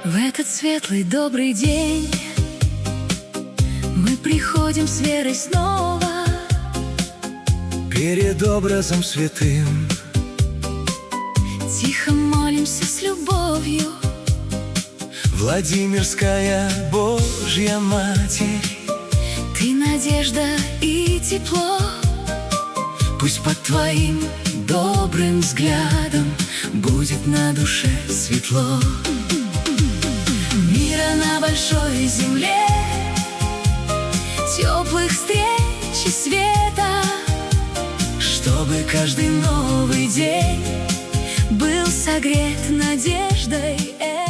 В этот светлый добрый день мы приходим с верой снова перед образом святым. Тихо молимся с любовью. Владимирская Божья Матерь, Ты надежда и тепло. пусть под Твоим добрым взглядом будет на душе светло. Мира на большой земле, теплых встреч и света, Чтобы каждый новый день был согрет надеждой.